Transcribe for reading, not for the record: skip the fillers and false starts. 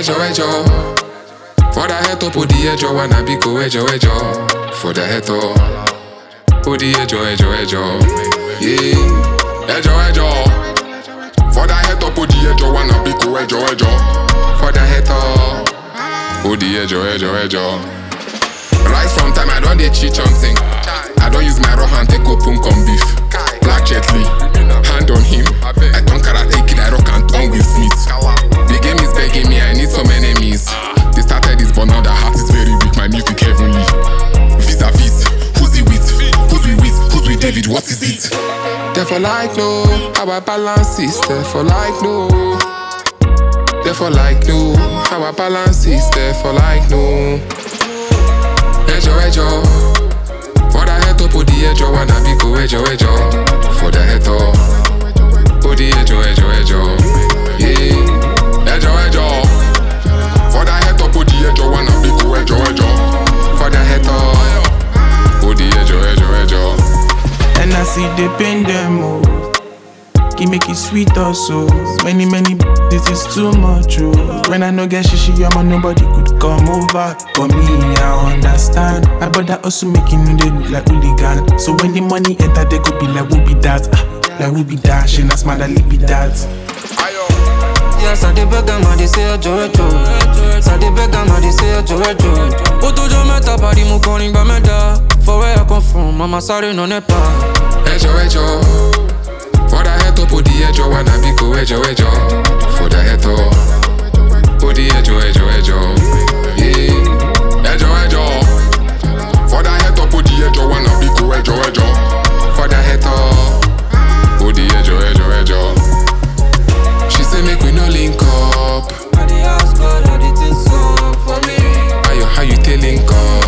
ẹjọ́. For the head up, odi ẹjọ́ wanna be go ẹjọ́. For the head up, odi ẹjọ́. Yeah, ẹjọ́. For the head up, odi ẹjọ́ wanna be go ẹjọ́. For the head up, odi ẹjọ́. Right from time I don't dey cheat on thing. I don't use my raw hand take open come beef. Black Jet Li, hand on him. I turn karate kid, I rock and turn Will Smith. The game is begging me, I need some enemies. They started this but now the heart is very weak. My music heavenly. Vis-a-vis, who's he with? Who's we with? Who's with David? What is it? Therefore like no, how I balance is therefore like no. Therefore like no, how I balance is therefore like no. Ẹjọ́. For the head up, odi ẹjọ́ wanna be go ẹjọ́. For the head up, odi ẹjọ́. Yeah, ẹjọ́. For the head up, odi ẹjọ́ wanna be go ẹjọ́. For the head up, odi ẹjọ́. And I see they pain them oh. He make it sweet also. Many this is too much oh. When I no get shishi, nobody could come over. For me, I understand. My brother also making me they look like hooligan. So when the money enter, they could be like who be that? Like who be that? She not smart, like be that. Yes, I dey beg am, I dey say ẹjọ́. I dey beg am, I dey say ẹjọ́. Ó tójọ́ mẹ́ta parí mo kọrin gba mẹ́ta. For where I come from, mama sáré nà nepa. Ẹjọ́. For the head up, odi ẹjọ́ wanna be go ẹjọ́. For the head up, odi ẹjọ́. Yeah, ẹjọ́. For the head up, odi ẹjọ́ wanna be go ẹjọ́. For the head up, odi ẹjọ́. She say make we no link up. I dey ask God how the things so for me. How you take link up?